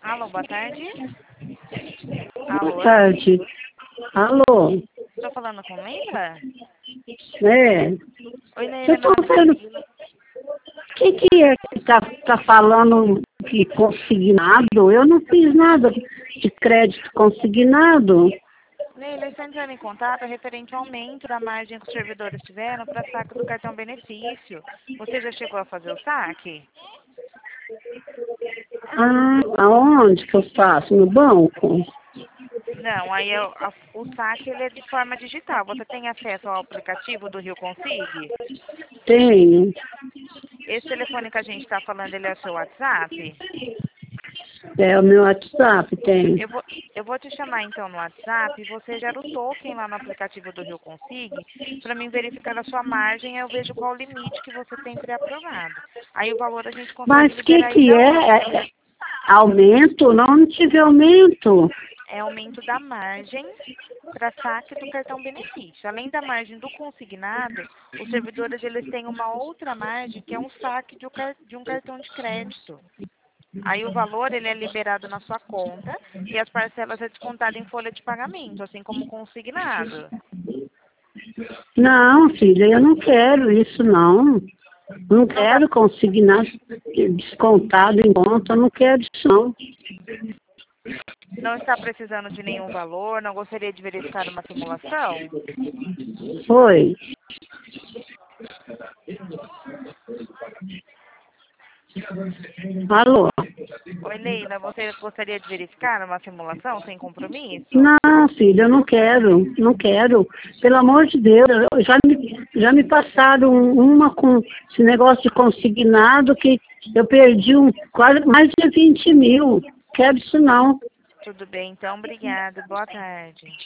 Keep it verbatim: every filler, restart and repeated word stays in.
Alô, boa tarde. Boa Alô, tarde. Alô? estou falando com Leila? É. Oi, Leila, Eu meu estou nome é vendo. Camila. O que, que é que tá, tá falando que consignado? Eu não fiz nada de crédito consignado. Leila, eu estou entrando em contato referente ao aumento da margem que os servidores tiveram para saque do cartão benefício. Você já chegou a fazer o saque? Ah, aonde que eu faço? No banco? Não, aí é o, a- o saque ele é de forma digital. Você tem acesso ao aplicativo do Rio Consig? Tenho. Esse telefone que a gente está falando, ele é o seu WhatsApp? É o meu WhatsApp, tem. Eu vou, eu vou te chamar então no WhatsApp e você gera o token lá no aplicativo do Rio Consig para mim verificar a sua margem e eu vejo qual o limite que você tem pré-aprovado. Aí o valor a gente consegue Mas o que liberar que ainda é? hoje. É aumento? Não, não tive aumento. É aumento da margem para saque do cartão benefício. Além da margem do consignado, os servidores eles têm uma outra margem que é um saque de um car- de um cartão de crédito. Aí o valor ele é liberado na sua conta e as parcelas é descontado em folha de pagamento, assim como consignado. Não, filha, eu não quero isso, não. Não Não tá, quero consignar descontado em conta, eu não quero isso, não. não está precisando de nenhum valor, não gostaria de verificar uma simulação? Foi. Alô? Oi, Leila, você gostaria de verificar uma simulação sem compromisso? Não, filha, eu não quero, não quero. Pelo amor de Deus, eu- já me, já me passaram uma com esse negócio de consignado que eu perdi um, quase mais de vinte mil. Quero isso não. Tudo bem, então, obrigada. Boa tarde.